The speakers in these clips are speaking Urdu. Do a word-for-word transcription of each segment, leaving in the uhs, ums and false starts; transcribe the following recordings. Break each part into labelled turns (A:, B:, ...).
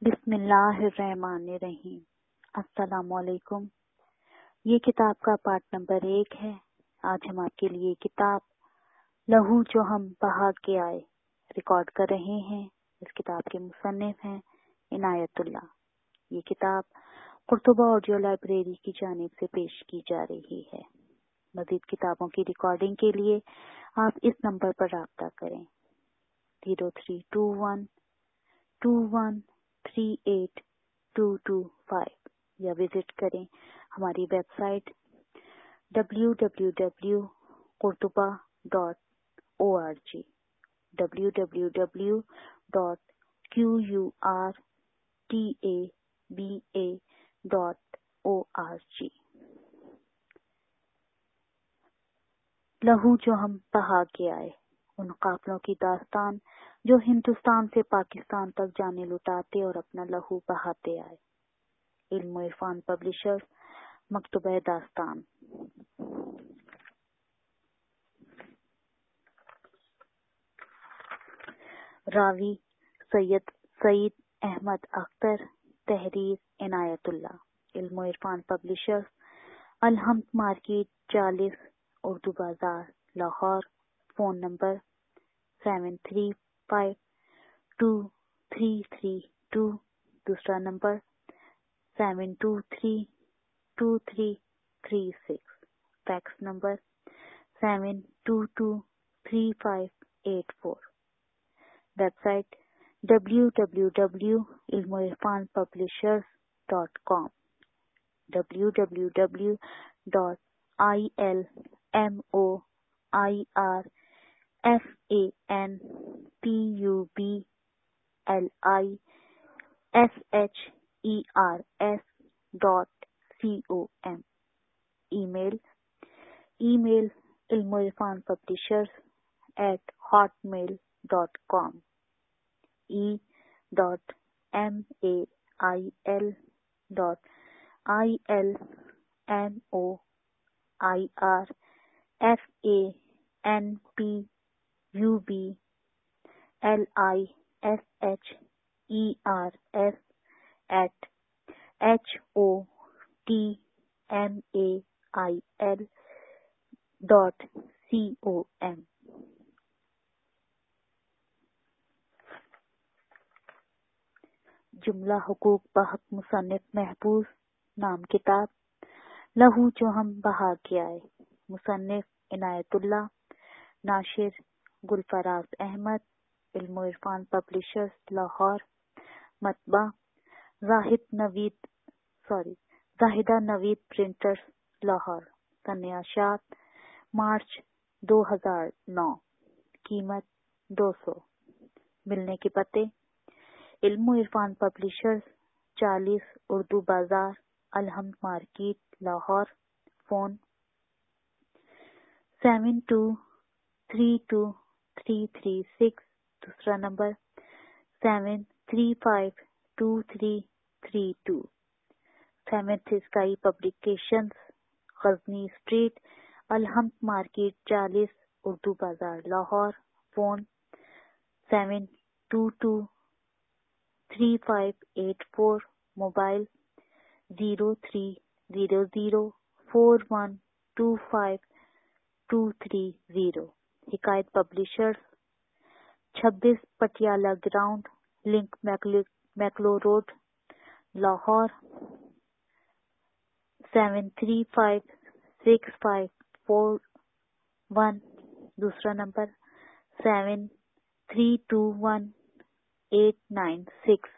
A: بسم اللہ الرحمن الرحیم۔ السلام علیکم۔ یہ کتاب کا پارٹ نمبر ایک ہے۔ آج ہم آپ کے لیے کتاب لہو جو ہم بہا کے آئے ریکارڈ کر رہے ہیں۔ اس کتاب کے مصنف ہیں عنایت اللہ۔ یہ کتاب قرطبہ آڈیو لائبریری کی جانب سے پیش کی جا رہی ہے۔ مزید کتابوں کی ریکارڈنگ کے لیے آپ اس نمبر پر رابطہ کریں zero three two one two one three eight two two five یا وزٹ کریں ہماری website W W W Qurtuba dot O R G W W W dot Q U R T A B A dot O R G. لہو جو ہم بہا کے آئے، ان قافلوں کی داستان جو ہندوستان سے پاکستان تک جانے لٹاتے اور اپنا لہو بہاتے آئے۔ علم و عرفان پبلشرز، مکتبہ داستان۔ راوی سید سعید احمد اختر، تحریر عنایت اللہ۔ علم و عرفان پبلشرز، الحمد مارکیٹ چالیس، اردو بازار، Lahore. Phone number seven three five two three three two, دوسرا number seven two three two three three six, fax number seven two two three five eight four. Website W W W dot Ilm o Irfan publishers dot com, W W W dot I L M O I R F A N P U B L I S H E R S dot C O M. Email email Ilm o Irfan publishers at hotmail dot com, E dot M A I L dot I L M O I R F A N P U B L I S H E R S at H O T M A I L dot C O M. جملہ حقوق بحق مصنف محفوظ، نام کتاب لہو جو ہم بہا کے آئے، مصنف عنایت اللہ، ناشر گلفراز احمد، علم و عرفان پبلشرز لاہور، مطبع زاہد نوید سوری زاہدہ نوید پرنٹرز لاہور، سنیاشات مارچ دو ہزار نو، قیمت دو سو۔ ملنے کے پتے علم و عرفان پبلشرز چالیس، اردو بازار، Alhamd market Lahore. Phone seven two three two three three six, دوسرا number seven three five two three three two. Seventh sky publications, Ghazni street, Alhamd market چالیس، اردو بازار Lahore. Phone seven two two three five eight four, mobile zero three zero zero four one two five two three zero. Hikayat publishers چھبیس Patiala ground, link McLeod road Lahore, seven three five six five four one, دوسرا number seven three two one eight nine six.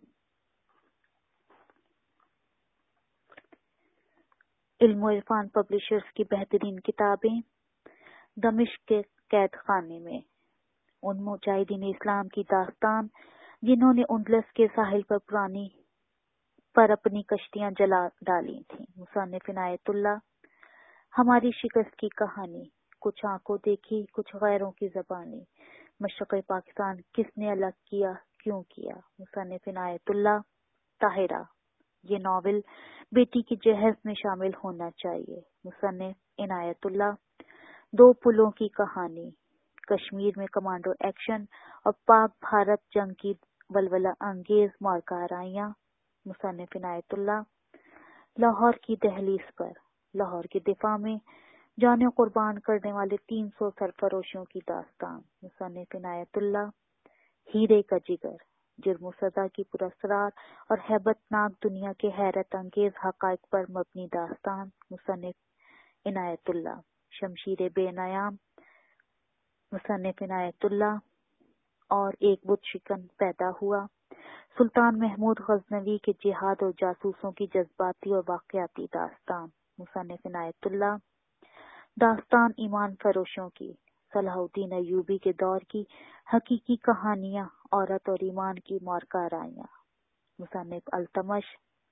A: Ilm o Irfan publishers کی بہترین کتابیں دمشق کے قید خانے میں، ان مجاہدین اسلام کی داستان جنہوں نے اندلس کے ساحل پر پرانی پر اپنی کشتیاں جلا ڈالی تھیں، مصنف عنایت اللہ۔ ہماری شکست کی کہانی، کچھ آنکھوں دیکھی کچھ غیروں کی زبانی، مشرق پاکستان کس نے الگ کیا کیوں کیا، مصنف عنایت اللہ۔ طاہرہ، یہ ناول بیٹی کی جہیز میں شامل ہونا چاہیے، مصنف عنایت اللہ۔ دو پلوں کی کہانی، کشمیر میں کمانڈو ایکشن اور پاک بھارت جنگ کی ولولہ انگیز مارکارائیاں، مصنف عنایت اللہ۔ لاہور کی دہلیز پر، لاہور کے دفاع میں جانیں قربان کرنے والے تین سو سرفروشوں کی داستان، مصنف عنایت اللہ۔ ہیرے کا جگر، جرم و سزا کی پراسرار اور ہیبت ناک دنیا کے حیرت انگیز حقائق پر مبنی داستان، مصنف عنایت اللہ۔ شمشیر بے نیام، مصنف عنایت اللہ۔ اور ایک بت شکن پیدا ہوا، سلطان محمود غزنوی کے جہاد اور جاسوسوں کی جذباتی اور واقعاتی داستان، مصنف عنایت اللہ۔ داستان ایمان فروشوں کی، صلاح الدین ایوبی کے دور کی حقیقی کہانیاں، عورت اور ایمان کی مارکارائیاں، مصنف التمش۔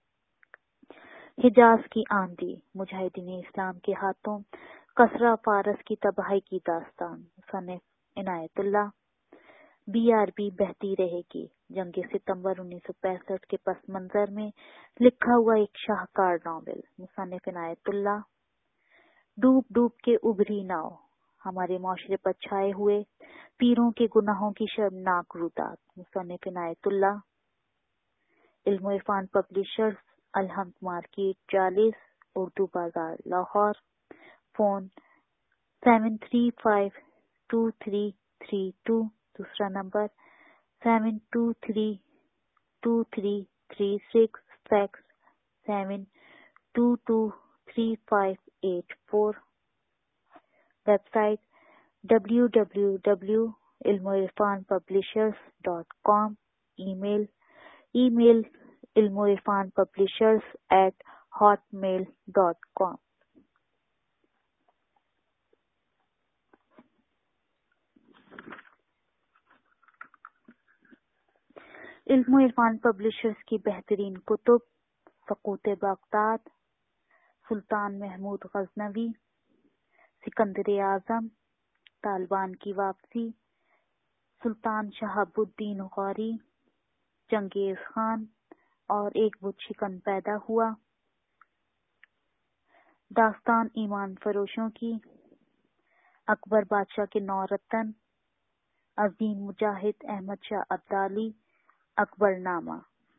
A: حجاز کی آندھی، مجاہدین اسلام کے ہاتھوں کسرا فارس کی تباہی کی داستان، مصنف عنایت اللہ۔ بی آر بی بہتی رہے گی، جنگ ستمبر انیس سو پینسٹھ کے پس منظر میں لکھا ہوا ایک شاہکار ناول، مصنف عنایت اللہ۔ ڈوب ڈوب کے ابھری ناؤ، ہمارے معاشرے پر چھائے ہوئے پیروں کے گناہوں کی شرمناک رودات، مصنف عنایت اللہ۔ علم و عرفان پبلشرز، الحمد مارکیٹ چالیس، اردو بازار، Lahore. Phone seven three five two three three two, دوسرا number seven two three two three three six six seven two two three five eight four. Website W W W dot Ilm o Irfan publishers dot com. Email email Ilm o Irfan publishers at hotmail dot com. Ilm o Irfan publishers کی بہترین کتب: سقوط بغداد، سلطان محمود غزنوی، سکندر اعظم، طالبان کی واپسی، سلطان شہاب الدین غوری، چنگیز خان اور ایک بت شکن پیدا ہوا، داستان ایمان فروشوں کی، اکبر بادشاہ کے نو رتن، عظیم مجاہد احمد شاہ ابدالی، اکبر نامہ۔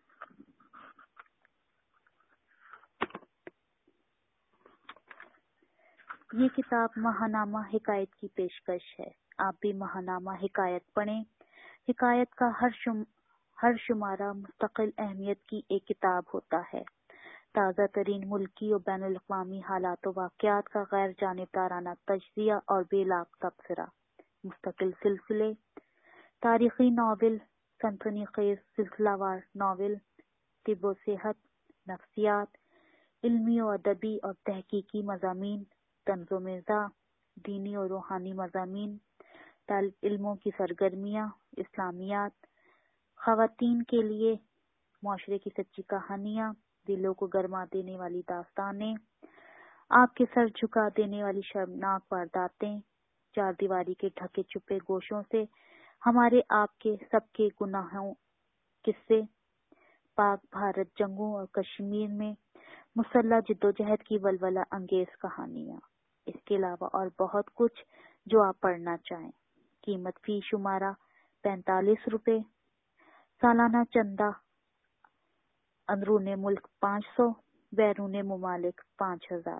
A: یہ کتاب ماہنامہ حکایت کی پیشکش ہے۔ آپ بھی ماہنامہ حکایت پڑھیں۔ حکایت کا ہر شم ہر شمارہ مستقل اہمیت کی ایک کتاب ہوتا ہے، تازہ ترین ملکی اور بین الاقوامی حالات و واقعات کا غیر جانبدارانہ تجزیہ اور بے لاگ تبصرہ، مستقل سلسلے، تاریخی ناول، سنسنی خیز سلسلہ وار ناول، طب و صحت، نفسیات، علمی و ادبی اور تحقیقی مضامین، طنز و مزاح، دینی اور روحانی مضامین، طالب علموں کی سرگرمیاں، اسلامیات، خواتین کے لیے، معاشرے کی سچی کہانیاں، دلوں کو گرما دینے والی داستانیں، آپ کے سر جھکا دینے والی شرمناک وارداتیں، چار دیواری کے ڈھکے چھپے گوشوں سے ہمارے آپ کے سب کے گناہوں قصے، پاک بھارت جنگوں اور کشمیر میں مسلح جدوجہد کی ولولہ انگیز کہانیاں، اس کے علاوہ اور بہت کچھ جو آپ پڑھنا چاہیں۔ قیمت فی شمارہ پینتالیس روپے، سالانہ چندہ اندرون ملک پانچ سو، بیرون ممالک پانچ ہزار۔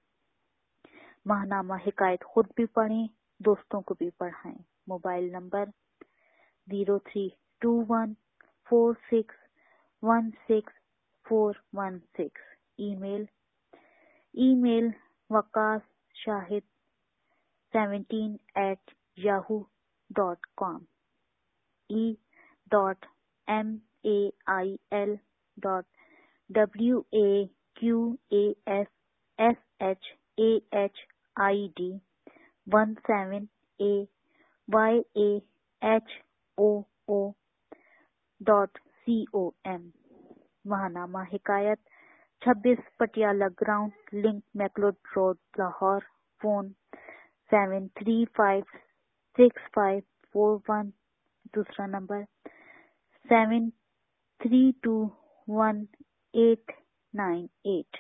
A: ماہنامہ حکایت خود بھی پڑھیں، دوستوں کو بھی پڑھائیں۔ Mobile number zero three two one four six one six four one six. Email email Waqas Shahid seventeen at yahoo dot com. E dot M A I L dot W A Q A S S H A H I D one seven A Y A H O O dot C O M. ماہنامہ حکایت چھبیس Patiala ground, link McLeod road, Lahore. Phone seven three five six five four one, دوسرا number seven three two one eight nine eight.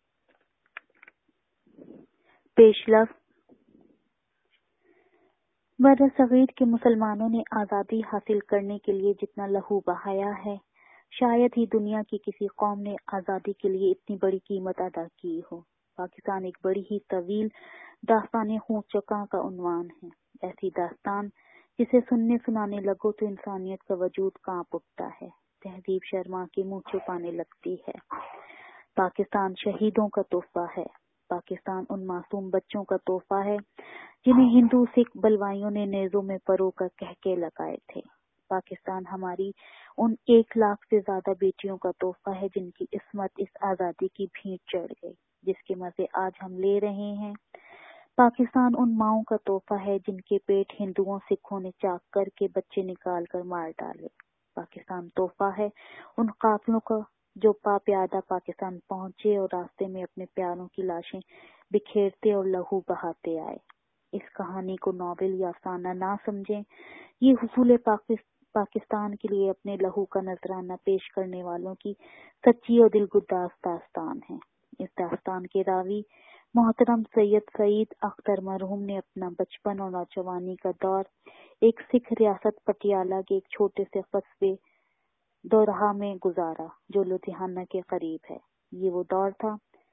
A: پیش لفظ بر صغیر کے مسلمانوں نے آزادی حاصل کرنے کے لیے جتنا لہو بہایا ہے، شاید ہی دنیا کی کسی قوم نے آزادی کے لیے اتنی بڑی قیمت ادا کی ہو۔ پاکستان ایک بڑی ہی طویل داستان خون چکا کا عنوان ہے، ایسی داستان جسے سننے سنانے لگو تو انسانیت کا وجود کانپ اٹھتا ہے، تہذیب شرما کے منہ چھپانے لگتی ہے۔ پاکستان شہیدوں کا تحفہ ہے، پاکستان ان معصوم بچوں کا تحفہ ہے جنہیں ہندو سکھ بلوائیوں نے نیزوں میں پرو کر کہکے لگائے تھے۔ پاکستان ہماری ان ایک لاکھ سے زیادہ بیٹیوں کا تحفہ ہے جن کی عصمت اس آزادی کی بھینٹ چڑھ گئی، جس کے مزے آج ہم لے رہے ہیں۔ پاکستان ان ماؤں کا تحفہ ہے جن کے پیٹ ہندوؤں سکھوں نے چاک کر کے بچے نکال کر مار ڈالے۔ پاکستان تحفہ ہے ان قاتلوں کا جو پا پیادہ پاکستان پہنچے اور راستے میں اپنے پیاروں کی لاشیں بکھیرتے اور لہو بہاتے آئے۔ اس کہانی کو ناول یا افسانہ نہ سمجھیں، یہ حصول پاکستان کے لیے اپنے لہو کا نذرانہ پیش کرنے والوں کی سچی اور دلگداز داستان ہے۔ اس داستان کے راوی محترم سید سعید اختر مرحوم نے اپنا بچپن اور نوجوانی کا دور ایک سکھ ریاست پٹیالہ کے ایک چھوٹے سے قصبے دورہا میں گزارا جو لدھیانہ کے قریب ہے۔ یہ وہ دور تھا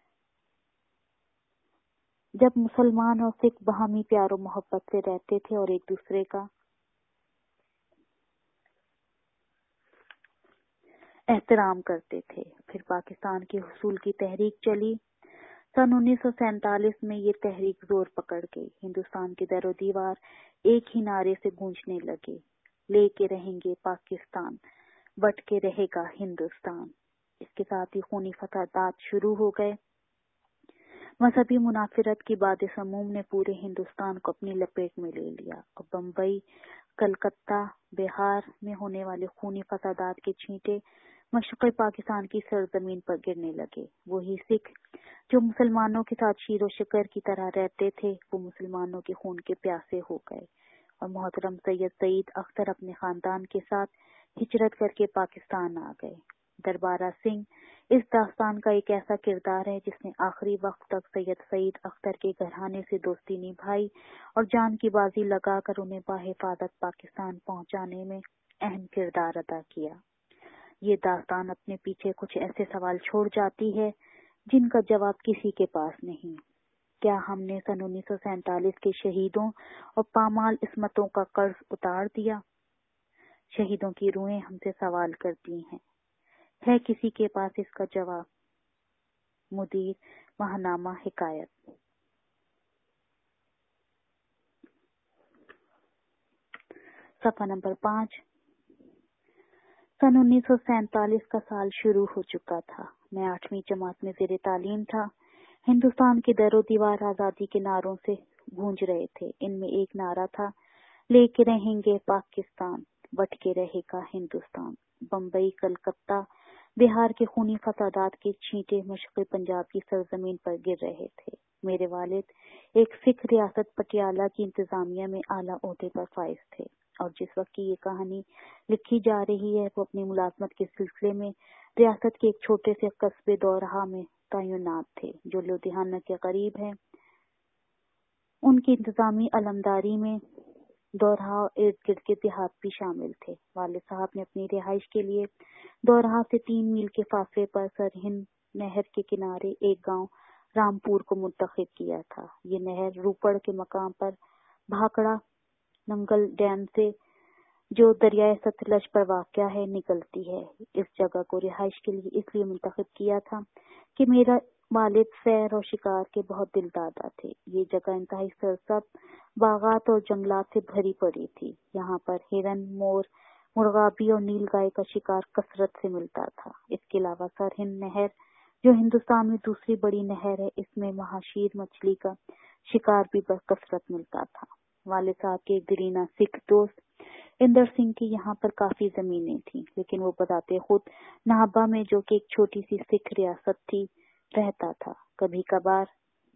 A: جب مسلمان اور سکھ باہمی پیار و محبت سے رہتے تھے اور ایک دوسرے کا احترام کرتے تھے۔ پھر پاکستان کے حصول کی تحریک چلی۔ سن انیس سو سینتالیس میں یہ تحریک زور پکڑ گئی۔ ہندوستان کے در و دیوار ایک ہی نعرے سے گونجنے لگے، لے کے رہیں گے پاکستان، بٹ کے رہے گا ہندوستان۔ اس کے ساتھ ہی خونی فسادات شروع ہو گئے۔ مذہبی منافرت کی باد سموم نے پورے ہندوستان کو اپنی لپیٹ میں لے لیا اور بمبئی، کلکتہ، بہار میں ہونے والے خونی فسادات کے چھینٹے مشرقی پاکستان کی سرزمین پر گرنے لگے۔ وہی سکھ جو مسلمانوں کے ساتھ شیر و شکر کی طرح رہتے تھے، وہ مسلمانوں کے خون کے پیاسے ہو گئے اور محترم سید سعید اختر اپنے خاندان کے ساتھ ہجرت کر کے پاکستان آ گئے۔ دربارہ سنگھ اس داستان کا ایک ایسا کردار ہے جس نے آخری وقت تک سید سعید اختر کے گھرانے سے دوستی نبھائی اور جان کی بازی لگا کر انہیں بحفاظت پاکستان پہنچانے میں اہم کردار ادا کیا۔ یہ داستان اپنے پیچھے کچھ ایسے سوال چھوڑ جاتی ہے جن کا جواب کسی کے پاس نہیں۔ کیا ہم نے سن انیس سو سینتالیس کے شہیدوں اور پامال عصمتوں کا قرض اتار دیا؟ شہیدوں کی روحیں ہم سے سوال کرتی ہیں، ہے کسی کے پاس اس کا جواب؟ مدیر ماہنامہ حکایت۔ صفحہ نمبر پانچ۔ سن انیس سو سینتالیس کا سال شروع ہو چکا تھا۔ میں آٹھویں جماعت میں زیر تعلیم تھا۔ ہندوستان کے در و دیوار آزادی کے نعروں سے گونج رہے تھے۔ ان میں ایک نعرہ تھا، لے کے رہیں گے پاکستان، بٹ کے رہے گا ہندوستان۔ بمبئی، کلکتہ، بہار کے خونی فسادات کے چھینٹے مشرقی پنجاب کی سرزمین پر گر رہے تھے۔ میرے والد ایک سکھ ریاست پٹیالہ کی انتظامیہ میں اعلیٰ عہدے پر فائز تھے اور جس وقت کی یہ کہانی لکھی جا رہی ہے وہ اپنی ملازمت کے سلسلے میں ریاست کے ایک چھوٹے سے قصبے دورہا میں تعینات تھے جو لدھیانہ کے قریب ہے۔ ان کی انتظامی علمداری میں دورہا اور ارد گرد کے دیہات بھی شامل تھے۔ والد صاحب نے اپنی رہائش کے لیے دورہا سے تین میل کے فاصلے پر سرہند نہر کے کنارے ایک گاؤں رامپور کو منتخب کیا تھا۔ یہ نہر روپڑ کے مقام پر بھاکڑا ننگل ڈیم سے جو دریائے ستلج پر واقع ہے نکلتی ہے۔ اس جگہ کو رہائش کے لیے اس لیے منتخب کیا تھا کہ میرا والد سیر اور شکار کے بہت دل دادا تھے۔ یہ جگہ انتہائی سرسبز باغات اور جنگلات سے بھری پڑی تھی۔ یہاں پر ہرن، مور، مرغابی اور نیل گائے کا شکار کثرت سے ملتا تھا۔ اس کے علاوہ سرہند نہر جو ہندوستان میں دوسری بڑی نہر ہے، اس میں مہاشیر مچھلی کا شکار بھی بکثرت ملتا تھا۔ والد صاحب کے ایک دیرینہ سکھ دوست اندر سنگھ کی یہاں پر کافی زمینیں تھیں، لیکن وہ بذات خود نابا میں جو کہ ایک چھوٹی سی سکھ ریاست تھی رہتا تھا۔ کبھی کبھار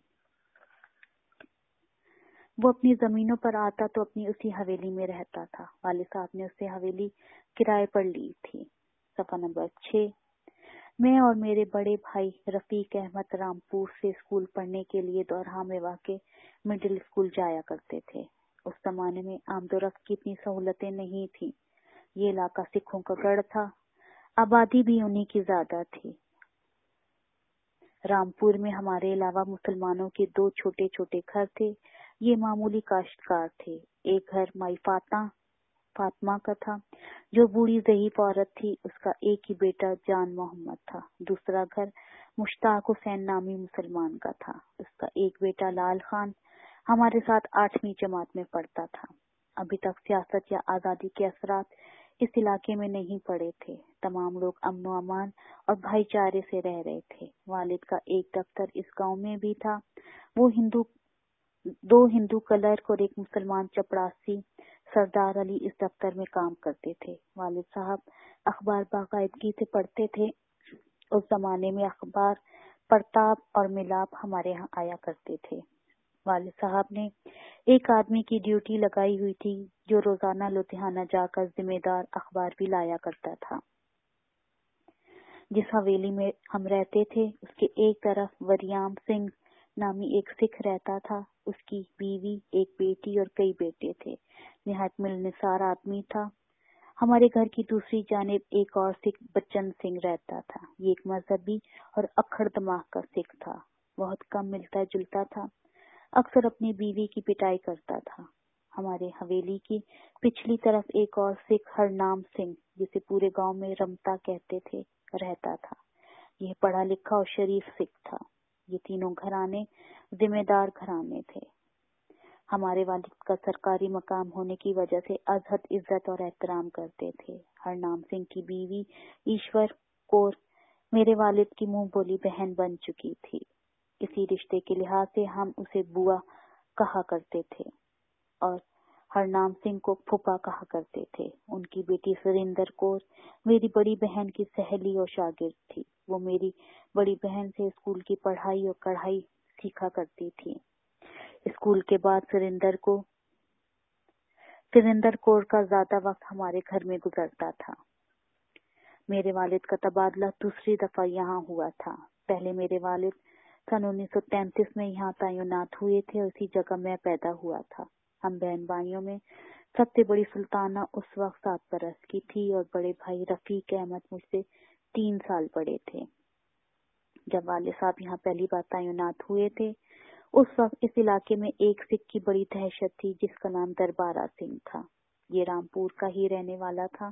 A: وہ اپنی زمینوں پر آتا تو اپنی اسی حویلی میں رہتا تھا۔ والد صاحب نے اس سے حویلی کرائے پر لی تھی۔ صفحہ نمبر چھ۔ میں اور میرے بڑے بھائی رفیق احمد رامپور سے اسکول پڑھنے کے لیے دورہا میں واقع مڈل اسکول جایا کرتے تھے۔ उस जमाने में आमद और रफ्त की इतनी सहूलतें नहीं थी। ये इलाका सिखों का गढ़ था, आबादी भी उन्हीं की ज्यादा थी। रामपुर में हमारे अलावा मुसलमानों के दो छोटे छोटे घर थे। ये मामूली काश्तकार थे। एक घर माई फाता फातिमा का था, जो बूढ़ी ज़ईफ औरत थी। उसका एक ही बेटा जान मोहम्मद था। दूसरा घर मुश्ताक हुसैन नामी मुसलमान का था। उसका एक बेटा लाल खान हमारे साथ आठवीं जमात में पढ़ता था। अभी तक सियासत या आजादी के असरात इस इलाके में नहीं पड़े थे। तमाम लोग अमन व अमान और भाईचारे से रह रहे थे। वालिद का एक दफ्तर इस गांव में भी था। वो हिंदू दो हिंदू क्लर्क और एक मुसलमान चपरासी सरदार अली इस दफ्तर में काम करते थे। वालिद साहब अखबार बाकायदगी से पढ़ते थे। उस जमाने में अखबार परताप और मिलाप हमारे यहाँ आया करते थे। वालिद साहब ने एक आदमी की ड्यूटी लगाई हुई थी, जो रोजाना लुधियाना जाकर जिम्मेदार अखबार भी लाया करता था। जिस हवेली में हम रहते थे, उसके एक तरफ वरियाम सिंह नामी एक सिख रहता था। उसकी बीवी, एक बेटी और कई बेटे थे। निहायत मिलनिसार आदमी था। हमारे घर की दूसरी जानिब एक और सिख बच्चन सिंह रहता था। ये एक मजहबी और अक्खड़ दिमाग का सिख था। बहुत कम मिलता जुलता था। अक्सर अपनी बीवी की पिटाई करता था। हमारे हवेली की पिछली तरफ एक और सिख हरनाम सिंह, जिसे पूरे गांव में रमता कहते थे, रहता था। यह पढ़ा लिखा और शरीफ सिख था। ये तीनों घराने जिम्मेदार घराने थे। हमारे वालिद का सरकारी मकाम होने की वजह से अजहद इज्जत और एहतराम करते थे। हरनाम सिंह की बीवी ईश्वर कौर मेरे वालिद की मुंह बोली बहन बन चुकी थी। इसी रिश्ते के लिहाज से हम उसे बुआ कहा करते थे और हरनाम सिंह को फूफा कहा करते थे। उनकी बेटी सुरेंद्र कौर मेरी बड़ी बहन की सहेली और शागिर्द थी। वो मेरी बड़ी बहन से स्कूल की पढ़ाई और कढ़ाई सीखा करती थी। स्कूल के बाद सुरेंद्र को सुरेंद्र कौर का ज्यादा वक्त हमारे घर में गुजरता था। मेरे वालिद का तबादला दूसरी दफा यहाँ हुआ था। पहले मेरे वालिद सन उन्नीस सौ तैंतीस में यहाँ तैनात हुए थे और इसी जगह मैं पैदा हुआ था। हम बहन भाइयों में सबसे बड़ी सुल्ताना उस वक्त सात बरस की थी और बड़े भाई रफीक अहमद मुझसे तीन साल बड़े थे। जब वालिद साहब यहाँ पहली बार तैनात हुए थे, उस वक्त इस इलाके में एक सिख की बड़ी दहशत थी, जिसका नाम दरबारा सिंह था। ये रामपुर का ही रहने वाला था,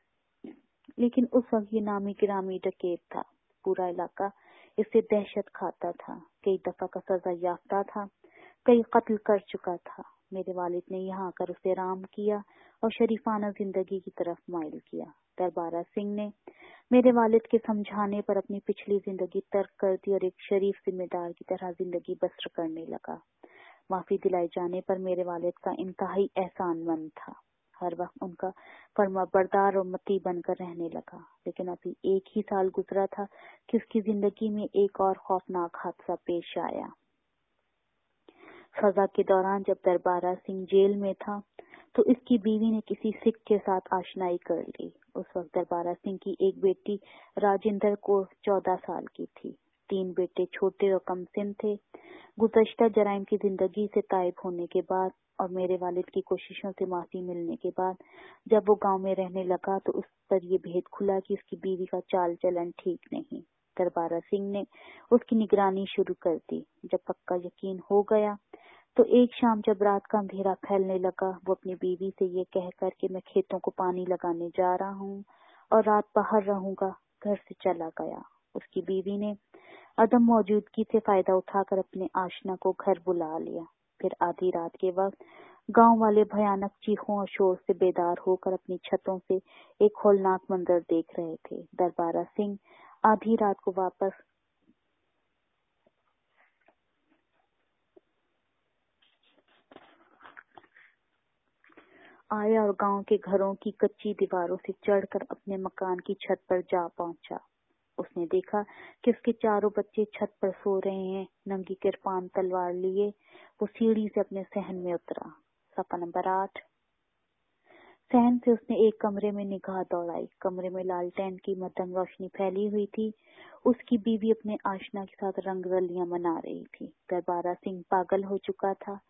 A: लेकिन उस वक्त ये नामी गिरामी डकैत था। पूरा इलाका इससे दहशत खाता था। कई दफा का सजा याफ्ता था, कई कत्ल कर चुका था। मेरे वालिद ने यहाँ आकर उसे राम किया और शरीफाना जिंदगी की तरफ माइल किया। दरबारा सिंह ने मेरे वालिद के समझाने पर अपनी पिछली जिंदगी तर्क कर दी और एक शरीफ जिम्मेदार की तरह जिंदगी बसर करने लगा। माफी दिलाई जाने पर मेरे वालिद का इंतहाई एहसानमंद था। हर वक्त उनका फर्माबरदार और मती बनकर रहने लगा। लेकिन अभी एक ही साल गुजरा था कि उसकी जिंदगी में एक और खौफनाक हादसा पेश आया। सजा के दौरान जब दरबारा सिंह जेल में था, तो इसकी बीवी ने किसी सिख के साथ आशनाई कर ली। उस वक्त दरबारा सिंह की एक बेटी राजेंद्र कौर चौदह साल की थी। तीन बेटे छोटे और कमसिन थे। गुज़श्ता जराइम की जिंदगी से ताइब होने के बाद और मेरे वालिद की कोशिशों से माफी मिलने के बाद जब वो गांव में रहने लगा, तो उस पर यह भेद खुला कि उसकी बीवी का चाल चलन ठीक नहीं। दरबारा सिंह ने उसकी निगरानी शुरू कर दी। जब पक्का यकीन हो गया, तो एक शाम जब रात का अंधेरा फैलने लगा, वो अपनी बीवी से ये कहकर कि मैं खेतों को पानी लगाने जा रहा हूँ और रात बाहर रहूंगा, घर से चला गया। उसकी बीवी ने अदम मौजूदगी से फायदा उठाकर अपने आशना को घर बुला लिया। फिर आधी रात के वक्त गांव वाले भयानक चीखों और शोर से बेदार होकर अपनी छतों से एक होलनाक मंजर देख रहे थे। दरबारा सिंह आधी रात को वापस आया और गांव के घरों की कच्ची दीवारों से चढ़कर अपने मकान की छत पर जा पहुंचा। उसने देखा कि उसके चारों बच्चे छत पर सो रहे हैं। नंगी किरपान तलवार लिए वो सीढ़ी से अपने सहन में उतरा। सफा नंबर आठ। सहन से उसने एक कमरे में निगाह दौड़ाई। कमरे में लालटेन की मध्यम रोशनी फैली हुई थी। उसकी बीवी अपने आशना के साथ रंग रलियां मना रही थी। दरबारा सिंह पागल हो चुका था।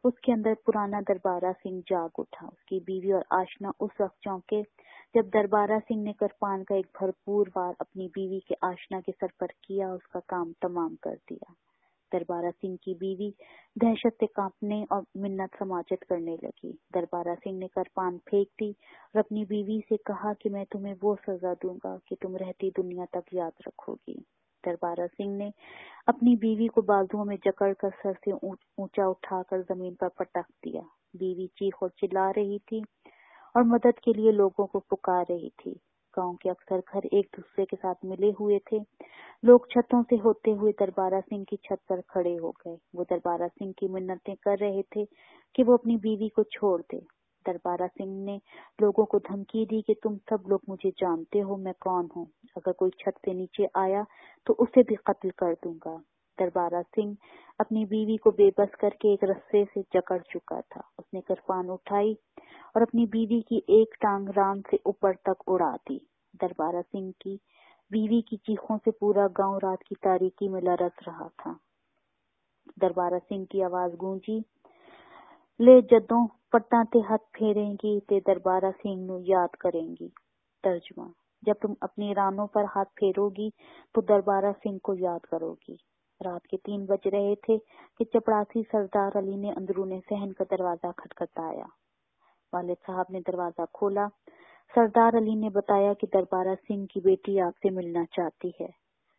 A: اس کے اندر پرانا دربارہ سنگھ جاگ اٹھا۔ اس کی بیوی اور آشنا اس وقت چونکے جب دربارہ سنگھ نے کرپان کا ایک بھرپور وار اپنی بیوی کے آشنا کے سر پر کیا، اس کا کام تمام کر دیا۔ دربارہ سنگھ کی بیوی دہشت سے کانپنے اور منت سماجت کرنے لگی۔ دربارہ سنگھ نے کرپان پھینک دی اور اپنی بیوی سے کہا کہ میں تمہیں وہ سزا دوں گا کہ تم رہتی دنیا تک یاد رکھو گی۔ دربارہ سنگھ نے اپنی بیوی کو بازوؤں میں جکڑ کر سر سے اونچا اٹھا کر زمین پر پٹک دیا۔ بیوی چیخ اور چلا رہی تھی اور مدد کے لیے لوگوں کو پکار رہی تھی۔ گاؤں کے اکثر گھر ایک دوسرے کے ساتھ ملے ہوئے تھے۔ لوگ چھتوں سے ہوتے ہوئے دربارہ سنگھ کی چھت پر کھڑے ہو گئے۔ وہ دربارہ سنگھ کی منتیں کر رہے تھے کہ وہ اپنی بیوی کو چھوڑ دے۔ دربارہ سنگھ نے لوگوں کو دھمکی دی کہ تم سب لوگ مجھے جانتے ہو، میں کون ہوں۔ اگر کوئی چھت سے نیچے آیا تو اسے بھی قتل کر دوں گا۔ دربارہ سنگھ اپنی بیوی کو بے بس کر کے ایک رسے سے جکڑ چکا تھا۔ اس نے کرپان اٹھائی اور اپنی بیوی کی ایک ٹانگ ران سے اوپر تک اڑا دی۔ دربارہ سنگھ کی بیوی کی چیخوں سے پورا گاؤں رات کی تاریکی میں لرز رہا تھا۔ دربارہ سنگھ کی آواز گونجی، لے جدوں پٹاں تے ہاتھ پھیریں گی تے دربارہ سنگھ نو یاد کریں گی۔ ترجمہ، جب تم اپنی رانوں پر ہاتھ پھیرو گی تو دربارہ سنگھ کو یاد کرو گی۔ رات کے تین بج رہے تھے کہ چپڑاسی سردار علی نے اندرون صحن کا دروازہ کھٹکھٹایا۔ والد صاحب نے دروازہ کھولا۔ سردار علی نے بتایا کہ دربارہ سنگھ کی بیٹی آپ سے ملنا چاہتی ہے۔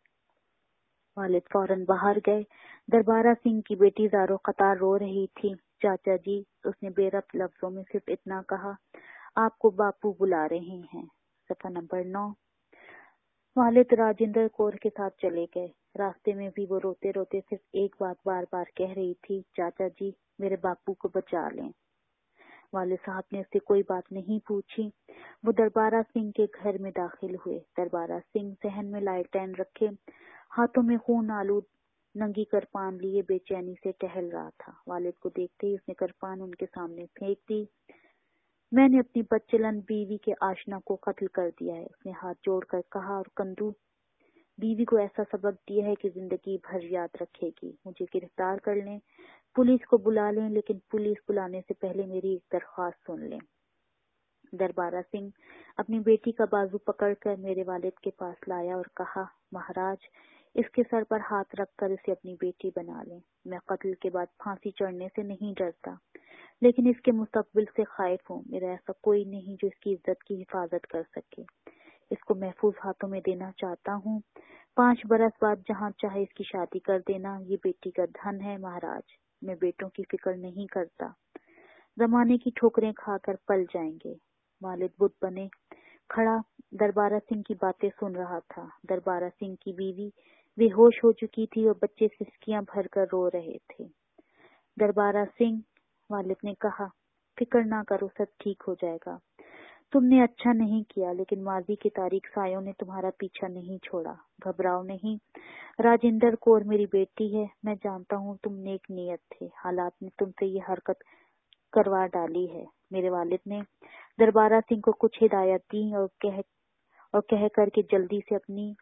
A: والد فوراً باہر گئے۔ دربارہ سنگھ کی بیٹی زارو قطار رو رہی تھی۔ چاچا جی، اس نے بے ربط لفظوں میں صرف اتنا کہا، آپ کو باپو بلا رہے ہیں۔ صفحہ نمبر نو۔ والد راجندر کور کے ساتھ چلے گئے۔ راستے میں بھی وہ روتے روتے صرف ایک بات بار بار کہہ رہی تھی، چاچا جی میرے باپو کو بچا لیں۔ والد صاحب نے اس سے کوئی بات نہیں پوچھی۔ وہ دربارہ سنگھ کے گھر میں داخل ہوئے۔ دربارہ سنگھ صحن میں لالٹین رکھے، ہاتھوں میں خون آلود ننگی کرپان لیے بے چینی سے ٹہل رہا تھا۔ والد کو دیکھتے ہی اس نے کرپان ان کے سامنے پھینک دی۔ میں نے اپنی بدچلن بیوی کے آشنا کو قتل کر دیا ہے، اس نے ہاتھ جوڑ کر کہا، اور کندو بیوی کو ایسا سبق دیا ہے کہ زندگی بھر یاد رکھے گی۔ مجھے گرفتار کر لیں، پولیس کو بلا لیں، لیکن پولیس بلانے سے پہلے میری ایک درخواست سن لیں۔ دربارہ سنگھ اپنی بیٹی کا بازو پکڑ کر میرے والد کے پاس لایا اور کہا، مہاراج اس کے سر پر ہاتھ رکھ کر اسے اپنی بیٹی بنا لیں۔ میں قتل کے بعد پھانسی چڑھنے سے نہیں ڈرتا، لیکن اس کے مستقبل سے خائف ہوں۔ میرا ایسا کوئی نہیں جو اس کی عزت کی حفاظت کر سکے۔ اس کو محفوظ ہاتھوں میں دینا چاہتا ہوں۔ پانچ برس بعد جہاں چاہے اس کی شادی کر دینا۔ یہ بیٹی کا دھن ہے مہاراج، میں بیٹوں کی فکر نہیں کرتا، زمانے کی ٹھوکریں کھا کر پل جائیں گے۔ والد بت بنے کھڑا دربارہ سنگھ کی باتیں سن رہا تھا۔ دربارہ سنگھ کی بیوی بے ہوش ہو چکی تھی اور بچے سسکیاں بھر کر رو رہے تھے۔ دربارہ سنگھ، والد نے کہا، فکر نہ کرو، سب ٹھیک ہو جائے گا۔ تم نے اچھا نہیں کیا، لیکن ماضی کے تاریک سایوں نے تمہارا پیچھا نہیں چھوڑا۔ گھبراؤ نہیں، راجندر کور میری بیٹی ہے، میں جانتا ہوں تم نیک نیت تھے، حالات نے تم سے یہ حرکت کروا ڈالی ہے۔ میرے والد نے دربارہ سنگھ کو کچھ ہدایت دی اور کہہ اور کہہ کر کے جلدی سے اپنی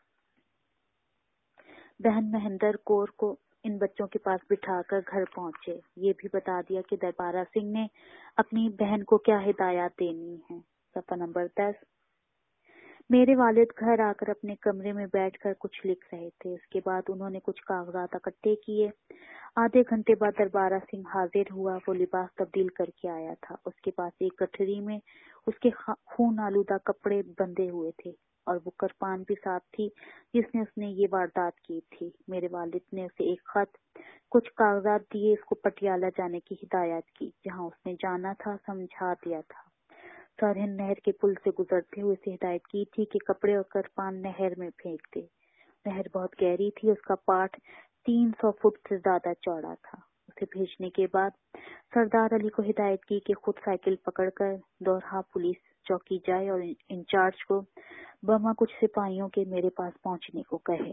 A: بہن مہندر کور کو ان بچوں کے پاس بٹھا کر گھر پہنچے۔ یہ بھی بتا دیا کہ دربارہ سنگھ نے اپنی بہن کو کیا ہدایات دینی ہے۔ صفحہ نمبر دس۔ میرے والد گھر آ کر اپنے کمرے میں بیٹھ کر کچھ لکھ رہے تھے۔ اس کے بعد انہوں نے کچھ کاغذات اکٹھے کیے۔ آدھے گھنٹے بعد دربارہ سنگھ حاضر ہوا۔ وہ لباس تبدیل کر کے آیا تھا۔ اس کے پاس ایک گٹھری میں اس کے خون آلودہ کپڑے بندھے ہوئے تھے اور وہ کرپان بھی ساتھ تھی جس نے اس نے یہ واردات کی تھی۔ میرے والد نے اسے ایک خط، کچھ کاغذات دیے، اس کو پٹیالہ جانے کی ہدایت کی، جہاں اس نے جانا تھا سمجھا دیا تھا۔ سرہند نہر کے پل سے گزرتے ہوئے اسے ہدایت کی تھی کہ کپڑے اور کرپان نہر میں پھینک دے۔ نہر بہت گہری تھی، اس کا پاٹ تین سو فٹ سے زیادہ چوڑا تھا۔ اسے بھیجنے کے بعد سردار علی کو ہدایت کی کہ خود سائیکل پکڑ کر دورہا پولیس چوکی جائے اور انچارج کو بما کچھ سپاہیوں کے میرے پاس پہنچنے کو کہے۔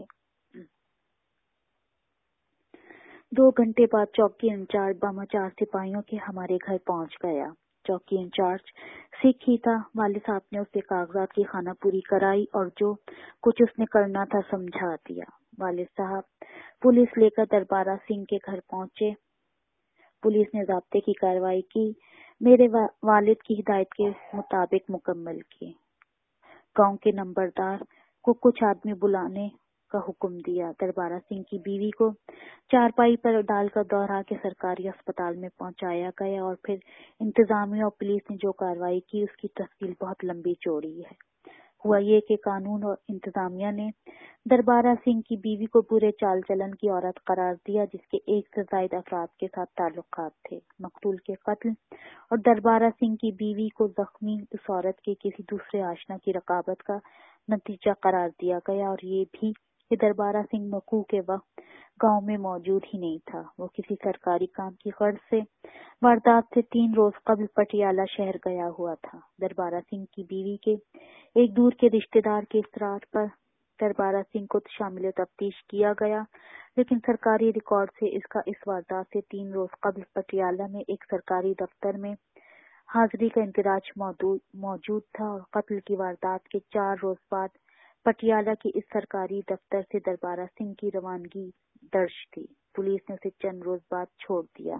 A: دو گھنٹے بعد چوکی انچارج بما چار سپاہیوں کے ہمارے گھر پہنچ گیا۔ چوکی انچارج سکھ ہی تھا۔ والد صاحب نے اسے کاغذات کی خانہ پوری کرائی اور جو کچھ اس نے کرنا تھا سمجھا دیا۔ والد صاحب پولیس لے کر دربارہ سنگھ کے گھر پہنچے۔ پولیس نے ضابطے کی کارروائی کی، میرے والد کی ہدایت کے مطابق مکمل کی۔ گاؤں کے نمبردار کو کچھ آدمی بلانے کا حکم دیا۔ دربارہ سنگھ کی بیوی کو چارپائی پر ڈال کر دوہرا کے سرکاری اسپتال میں پہنچایا گیا، اور پھر انتظامیہ اور پولیس نے جو کارروائی کی اس کی تفصیل بہت لمبی چوڑی ہے۔ ہوا یہ کہ قانون اور انتظامیہ نے دربارہ سنگھ کی بیوی کو برے چال چلن کی عورت قرار دیا، جس کے ایک سے زائد افراد کے ساتھ تعلقات تھے۔ مقتول کے قتل اور دربارہ سنگھ کی بیوی کو زخمی اس عورت کے کسی دوسرے آشنا کی رقابت کا نتیجہ قرار دیا گیا، اور یہ بھی کہ دربارہ سنگھ وقوع کے وقت گاؤں میں موجود ہی نہیں تھا۔ وہ کسی سرکاری کام کی غرض سے واردات سے تین روز قبل پٹیالہ شہر گیا ہوا تھا۔ دربارہ سنگھ کی بیوی کے ایک دور کے رشتہ دار کے اصرار پر دربارہ سنگھ کو شامل تفتیش کیا گیا، لیکن سرکاری ریکارڈ سے اس کا اس واردات سے تین روز قبل پٹیالہ میں ایک سرکاری دفتر میں حاضری کا اندراج موجود تھا، اور قتل کی واردات کے چار روز بعد پٹیالہ کے اس سرکاری دفتر سے دربارہ سنگھ کی روانگی درج تھی۔ پولیس نے اسے چند روز بعد چھوڑ دیا۔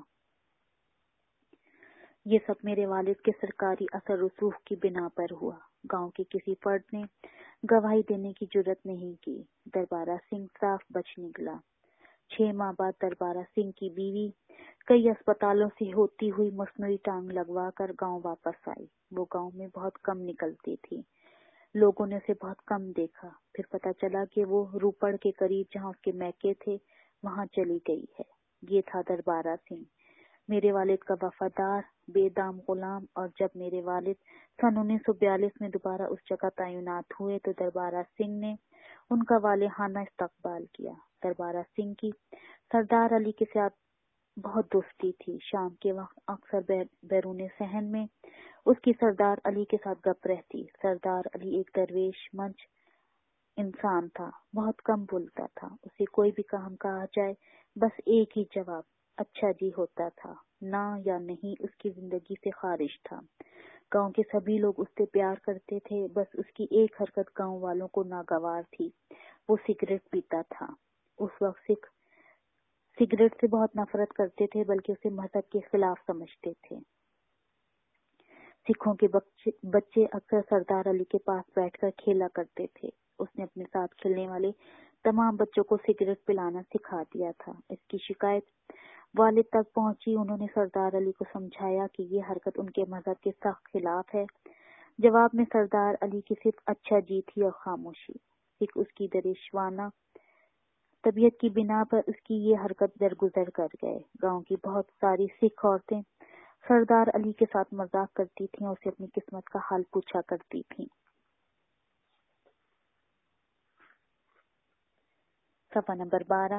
A: یہ سب میرے والد کے سرکاری اثر رسوخ کی بنا پر ہوا۔ گاؤں کے کسی فرد نے گواہی دینے کی جرات نہیں کی۔ دربارہ سنگھ صاف بچ نکلا۔ چھ ماہ بعد دربارہ سنگھ کی بیوی کئی اسپتالوں سے ہوتی ہوئی مصنوعی ٹانگ لگوا کر گاؤں واپس آئی۔ وہ گاؤں میں بہت کم نکلتی تھی، لوگوں نے اسے بہت کم دیکھا۔ پھر پتہ چلا کہ وہ روپڑ کے قریب جہاں اس کے میکے تھے وہاں چلی گئی ہے۔ یہ تھا دربارہ سنگھ، میرے والد کا وفادار بے دام غلام۔ اور جب میرے والد سن انیس سو بیالیس میں دوبارہ اس جگہ تعینات ہوئے تو دربارہ سنگھ نے ان کا والہانہ استقبال کیا۔ دربارہ سنگھ کی سردار علی کے ساتھ بہت دوستی تھی۔ شام کے وقت اکثر بیرون صحن میں اس کی سردار علی کے ساتھ گپ رہتی۔ سردار علی ایک درویش منچ انسان تھا، بہت کم بولتا تھا۔ اسے کوئی بھی کام کہا جائے بس ایک ہی جواب اچھا جی ہوتا تھا، نہ یا نہیں اس کی زندگی سے خارج تھا۔ گاؤں کے سبھی لوگ اس سے پیار کرتے تھے، بس اس کی ایک حرکت گاؤں والوں کو ناگوار تھی، وہ سگریٹ پیتا تھا۔ اس وقت سکھ سگریٹ سے بہت نفرت کرتے تھے، بلکہ اسے مذہب کے خلاف سمجھتے تھے۔ سکھوں کے بچے بچے اکثر سردار علی کے پاس بیٹھ کر کھیلا کرتے تھے۔ اس نے اپنے ساتھ کھیلنے والے تمام بچوں کو سگریٹ پلانا سکھا دیا تھا۔ اس کی شکایت والد تک پہنچی۔ انہوں نے سردار علی کو سمجھایا کہ یہ حرکت ان کے مذہب کے سخت خلاف ہے۔ جواب میں سردار علی کی صرف اچھا جی تھی اور خاموشی۔ سکھ اس کی درویشانہ طبیعت کی بنا پر اس کی یہ حرکت درگزر کر گئے۔ گاؤں کی بہت ساری سکھ عورتیں سردار علی کے ساتھ مذاق کرتی تھیں اور اسے اپنی قسمت کا حال پوچھا کرتی تھیں۔ صفحہ نمبر بارہ۔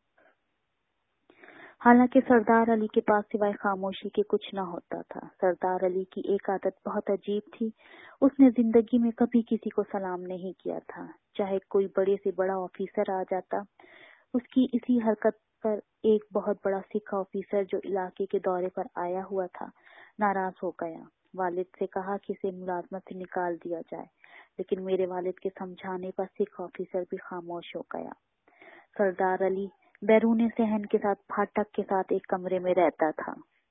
A: حالانکہ سردار علی کے پاس سوائے خاموشی کے کچھ نہ ہوتا تھا۔ سردار علی کی ایک عادت بہت عجیب تھی، اس نے زندگی میں کبھی کسی کو سلام نہیں کیا تھا، چاہے کوئی بڑے سے بڑا آفیسر آ جاتا۔ اس کی اسی حرکت پر ایک بہت بڑا سکھ آفیسر جو علاقے کے دورے پر آیا ہوا تھا ناراض ہو گیا۔ والد سے کہا کہ اسے ملازمت سے نکال دیا جائے، لیکن میرے والد کے سمجھانے پر سکھ آفیسر بھی خاموش ہو گیا۔ سردار علی بیرون صحن کے ساتھ پھاٹک کے ساتھ ایک کمرے میں رہتا تھا۔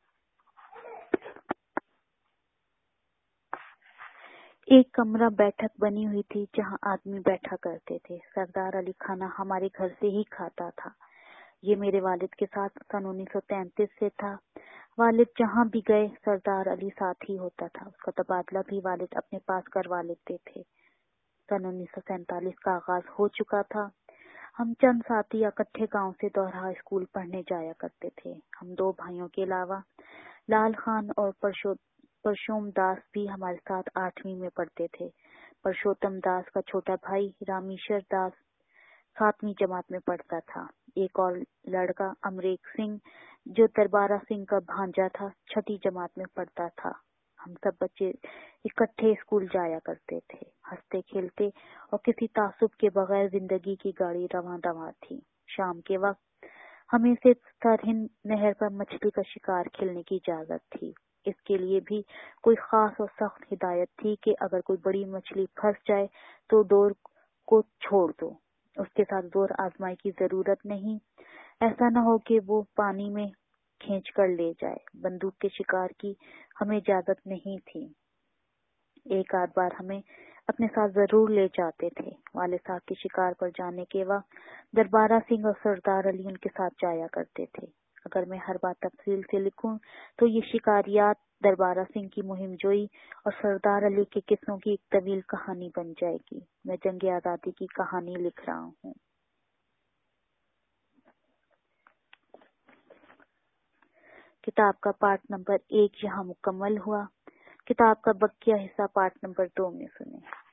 A: ایک کمرہ بیٹھک بنی ہوئی تھی جہاں آدمی بیٹھا کرتے تھے۔ سردار علی کھانا ہمارے گھر سے ہی کھاتا تھا۔ یہ میرے والد کے ساتھ سن انیس سو تینتیس سے تھا۔ والد جہاں بھی گئے سردار علی ساتھ ہی ہوتا تھا۔ اس کا تبادلہ بھی والد اپنے پاس کروا لیتے تھے۔ سن انیس سو سینتالیس کا آغاز ہو چکا تھا۔ ہم چند ساتھی اکٹھے گاؤں سے دورہا اسکول پڑھنے جایا کرتے تھے۔ ہم دو بھائیوں کے علاوہ لال خان اور پرشوم داس بھی ہمارے ساتھ آٹھویں میں پڑھتے تھے۔ پرشوتم داس کا چھوٹا بھائی رامیشر داس ساتویں جماعت میں پڑھتا تھا۔ ایک اور لڑکا امریک سنگھ جو دربارہ سنگھ کا بھانجا تھا چھٹی جماعت میں پڑھتا تھا۔ ہم سب بچے اکٹھے اسکول جایا کرتے تھے، ہنستے کھیلتے اور کسی تعصب کے بغیر زندگی کی گاڑی رواں رواں تھی۔ شام کے وقت ہمیں صرف سرہند نہر پر مچھلی کا شکار کھیلنے کی اجازت تھی۔ اس کے لیے بھی کوئی خاص اور سخت ہدایت تھی کہ اگر کوئی بڑی مچھلی پھنس جائے تو ڈور کو چھوڑ دو، اس کے ساتھ زور آزمائی کی ضرورت نہیں۔ ایسا نہ ہو کہ وہ پانی میں کھینچ کر لے جائے۔ بندوق کے شکار کی ہمیں اجازت نہیں تھی۔ ایک آدھ بار ہمیں اپنے ساتھ ضرور لے جاتے تھے۔ والد صاحب کے شکار پر جانے کے وقت دربارہ سنگھ اور سردار علی ان کے ساتھ جایا کرتے تھے۔ اگر میں ہر بات تفصیل سے لکھوں تو یہ شکاریات دربارہ سنگھ کی مہم جوئی اور سردار علی کے قصوں کی ایک طویل کہانی بن جائے گی۔ میں جنگ آزادی کی کہانی لکھ رہا ہوں۔ کتاب کا پارٹ نمبر ایک یہاں مکمل ہوا۔ کتاب کا بقیہ حصہ پارٹ نمبر دو میں سنیں۔